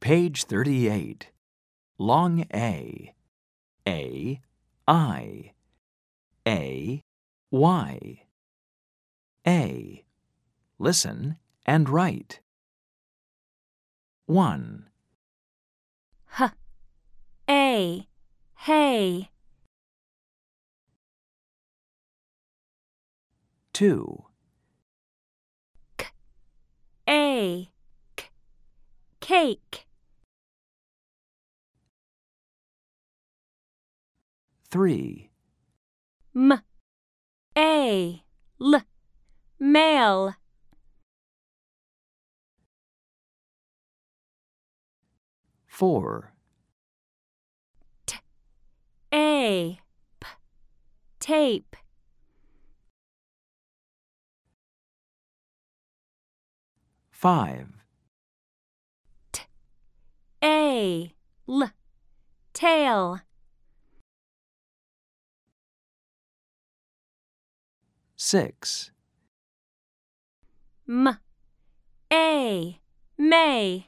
Page 38. Long A. I. Y. A. Listen and write. 1, Hay. 2, Cake. 3, Mail. 4, Tape. 5, Tail. 6, May.